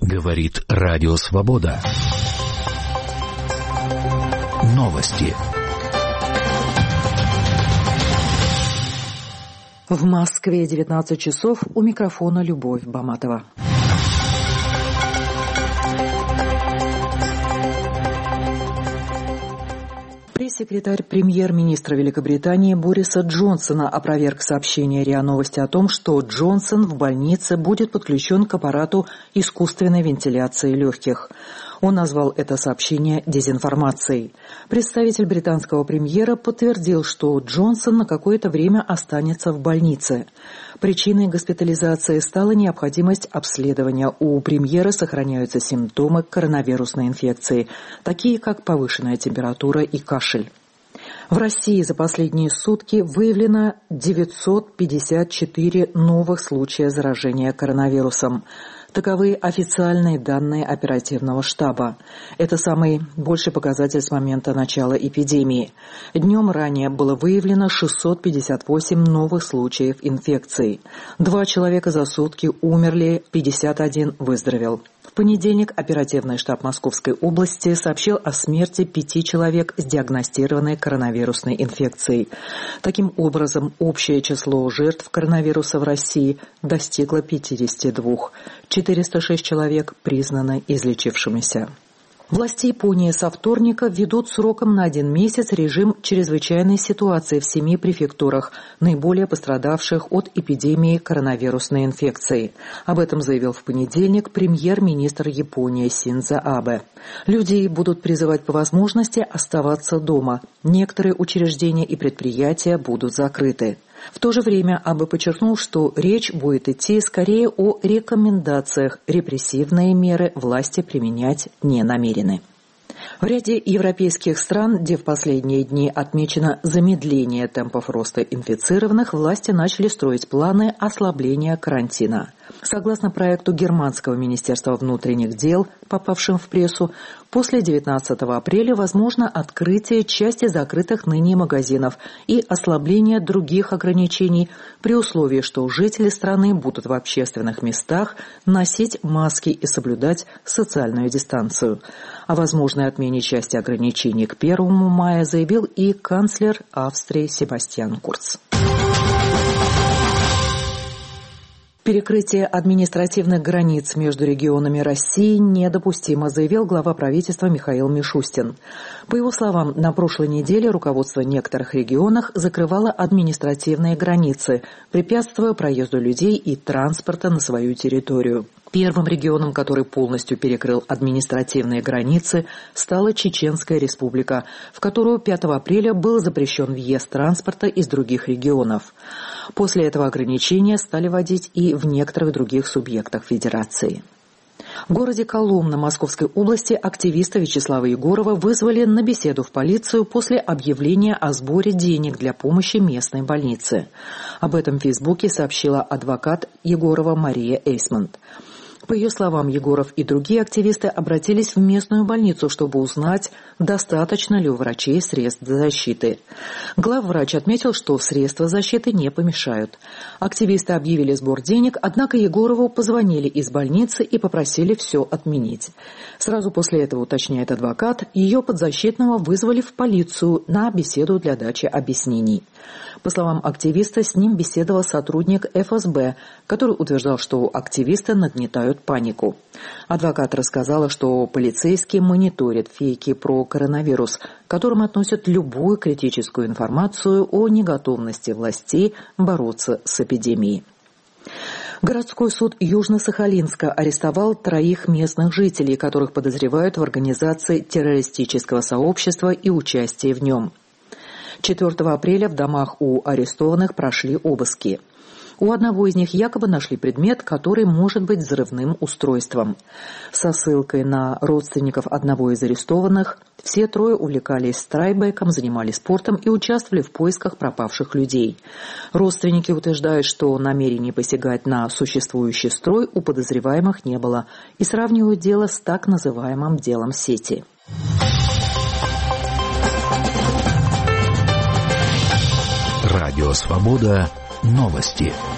Говорит Радио Свобода. Новости. В Москве 19 часов. У микрофона Любовь Баматова. Пресс-секретарь премьер-министра Великобритании Бориса Джонсона опроверг сообщение РИА Новости о том, что Джонсон в больнице будет подключен к аппарату искусственной вентиляции легких. Он назвал это сообщение дезинформацией. Представитель британского премьера подтвердил, что Джонсон на какое-то время останется в больнице. Причиной госпитализации стала необходимость обследования. У премьера сохраняются симптомы коронавирусной инфекции, такие как повышенная температура и кашель. В России за последние сутки выявлено 954 новых случая заражения коронавирусом. Таковы официальные данные оперативного штаба. Это самый большой показатель с момента начала эпидемии. Днем ранее было выявлено 658 новых случаев инфекции. 2 человека за сутки умерли, 51 выздоровел. В понедельник оперативный штаб Московской области сообщил о смерти 5 человек с диагностированной коронавирусной инфекцией. Таким образом, общее число жертв коронавируса в России достигло 52. 406 человек признаны излечившимися. Власти Японии со вторника введут сроком на 1 месяц режим чрезвычайной ситуации в 7 префектурах, наиболее пострадавших от эпидемии коронавирусной инфекции. Об этом заявил в понедельник премьер-министр Японии Синдзо Абе. Людей будут призывать по возможности оставаться дома. Некоторые учреждения и предприятия будут закрыты. В то же время Абе подчеркнул, что речь будет идти скорее о рекомендациях. Репрессивные меры власти применять не намерены. В ряде европейских стран, где в последние дни отмечено замедление темпов роста инфицированных, власти начали строить планы ослабления карантина. Согласно проекту Германского министерства внутренних дел, попавшим в прессу, после 19 апреля возможно открытие части закрытых ныне магазинов и ослабление других ограничений при условии, что жители страны будут в общественных местах носить маски и соблюдать социальную дистанцию. О возможной отмене части ограничений к 1 мая заявил и канцлер Австрии Себастьян Курц. Перекрытие административных границ между регионами России недопустимо, заявил глава правительства Михаил Мишустин. По его словам, на прошлой неделе руководство некоторых регионов закрывало административные границы, препятствуя проезду людей и транспорта на свою территорию. Первым регионом, который полностью перекрыл административные границы, стала Чеченская республика, в которую 5 апреля был запрещен въезд транспорта из других регионов. После этого ограничения стали вводить и в некоторых других субъектах федерации. В городе Коломна Московской области активиста Вячеслава Егорова вызвали на беседу в полицию после объявления о сборе денег для помощи местной больнице. Об этом в Фейсбуке сообщила адвокат Егорова Мария Эйсмонт. По ее словам, Егоров и другие активисты обратились в местную больницу, чтобы узнать, достаточно ли у врачей средств защиты. Главврач отметил, что средства защиты не помешают. Активисты объявили сбор денег, однако Егорову позвонили из больницы и попросили все отменить. Сразу после этого, уточняет адвокат, ее подзащитного вызвали в полицию на беседу для дачи объяснений. По словам активиста, с ним беседовал сотрудник ФСБ, который утверждал, что активисты нагнетают панику. Адвокат рассказала, что полицейские мониторят фейки про коронавирус, к которым относят любую критическую информацию о неготовности властей бороться с эпидемией. Городской суд Южно-Сахалинска арестовал 3 местных жителей, которых подозревают в организации террористического сообщества и участии в нем. 4 апреля в домах у арестованных прошли обыски. У одного из них якобы нашли предмет, который может быть взрывным устройством. Со ссылкой на родственников одного из арестованных все 3 увлекались страйкбеком, занимались спортом и участвовали в поисках пропавших людей. Родственники утверждают, что намерений посягать на существующий строй у подозреваемых не было и сравнивают дело с так называемым делом сети. Радио Свобода. Новости.